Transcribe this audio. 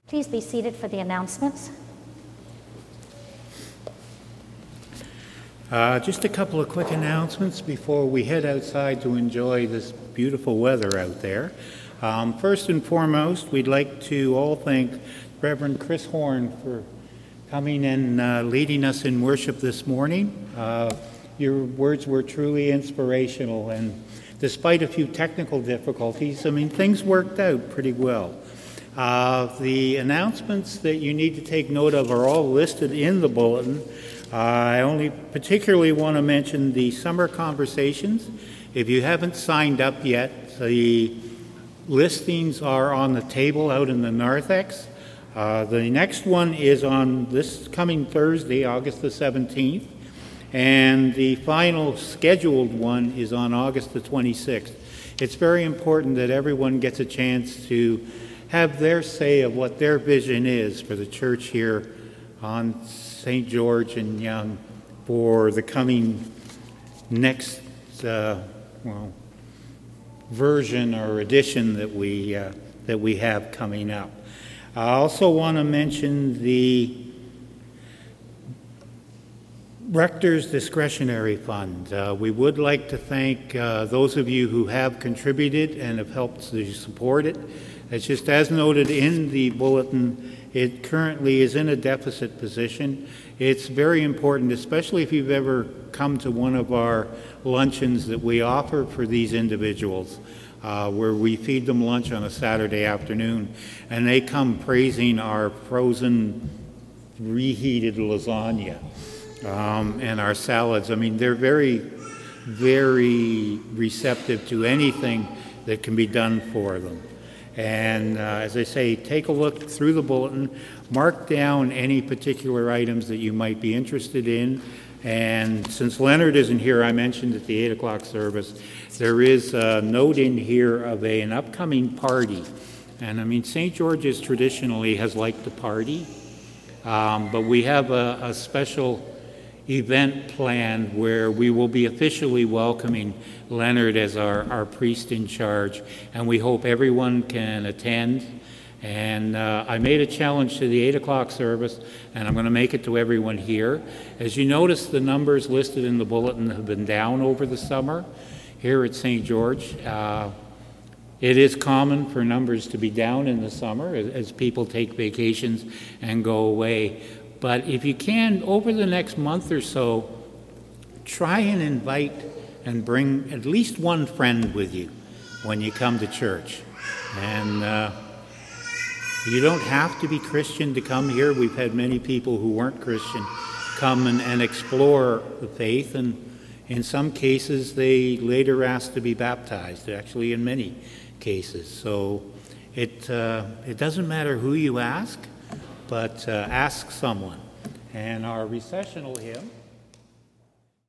Please be seated for the announcements. Just a couple of quick announcements before we head outside to enjoy this beautiful weather out there. First and foremost, we'd like to all thank Reverend Chris Horn for coming and leading us in worship this morning. Your words were truly inspirational, and despite a few technical difficulties, things worked out pretty well. The announcements that you need to take note of are all listed in the bulletin. I only particularly want to mention the summer conversations. If you haven't signed up yet, the listings are on the table out in the narthex. The next one is on this coming Thursday, August the 17th, and the final scheduled one is on August the 26th. It's very important that everyone gets a chance to have their say of what their vision is for the church here on St. George and Yonge for the coming next version or edition that we have coming up. I also want to mention the Rector's Discretionary Fund. We would like to thank those of you who have contributed and have helped to support it. It's just as noted in the bulletin, it currently is in a deficit position. It's very important, especially if you've ever come to one of our luncheons that we offer for these individuals, where we feed them lunch on a Saturday afternoon, and they come praising our frozen, reheated lasagna and our salads. They're very, very receptive to anything that can be done for them. And as I say, take a look through the bulletin, mark down any particular items that you might be interested in. And since Leonard isn't here, I mentioned at the 8 o'clock service, there is a note in here of an upcoming party. And St. George's traditionally has liked to party, but we have a special event planned where we will be officially welcoming Leonard as our priest in charge, and we hope everyone can attend. And I made a challenge to the 8 o'clock service, and I'm going to make it to everyone here. As you notice, the numbers listed in the bulletin have been down over the summer here at St. George. It is common for numbers to be down in the summer as people take vacations and go away. But if you can, over the next month or so, try and invite and bring at least one friend with you when you come to church. And you don't have to be Christian to come here. We've had many people who weren't Christian come and explore the faith, and in some cases they later asked to be baptized, actually in many cases. So it doesn't matter who you ask, but ask someone. And our recessional hymn